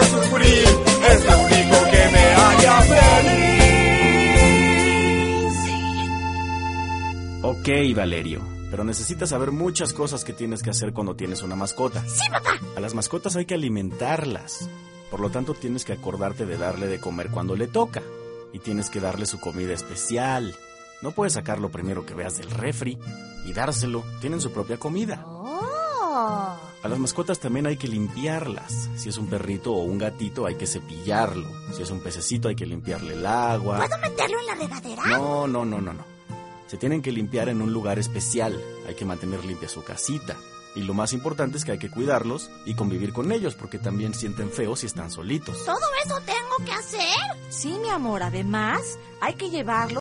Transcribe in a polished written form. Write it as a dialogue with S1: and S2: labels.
S1: sufrir, es lo único que me haría feliz.
S2: Ok, Valerio, pero necesitas saber muchas cosas que tienes que hacer cuando tienes una mascota.
S3: ¡Sí, papá!
S2: A las mascotas hay que alimentarlas. Por lo tanto, tienes que acordarte de darle de comer cuando le toca. Y tienes que darle su comida especial. No puedes sacar lo primero que veas del refri y dárselo. Tienen su propia comida.
S3: ¡Oh!
S2: A las mascotas también hay que limpiarlas. Si es un perrito o un gatito, hay que cepillarlo. Si es un pececito, hay que limpiarle el agua.
S3: ¿Puedo meterlo en la regadera?
S2: No. Se tienen que limpiar en un lugar especial. Hay que mantener limpia su casita. Y lo más importante es que hay que cuidarlos y convivir con ellos, porque también sienten feo si están solitos.
S3: ¿Todo eso tengo que hacer?
S4: Sí, mi amor, además hay que llevarlo